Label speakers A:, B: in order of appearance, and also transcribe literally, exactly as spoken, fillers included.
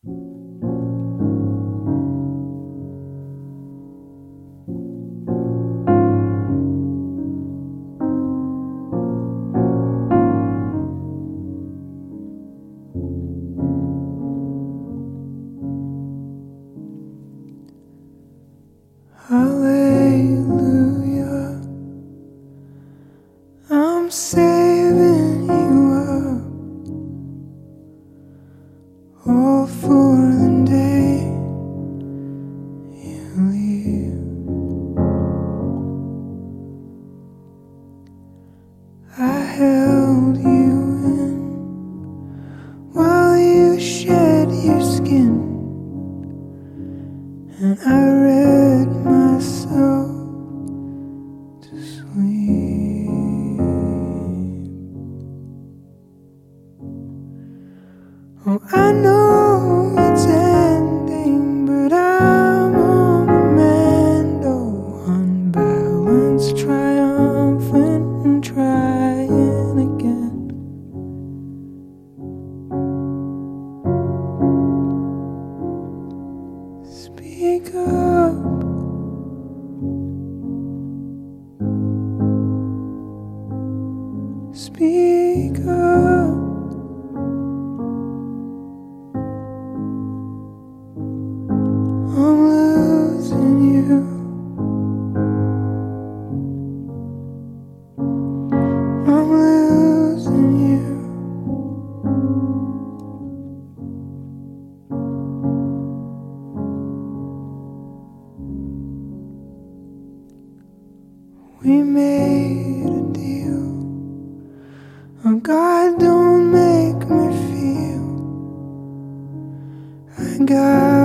A: Hallelujah, I'm saving you up, all for the day you leave. I held you in while you shed your skin, and I read myself to sleep. Oh, I know it's ending, but I'm on the mend. Oh, unbalanced, triumphant, and trying again. Speak up. Speak up. I'm losing you. I'm losing you. We made a deal. Oh God, don't make me feel I got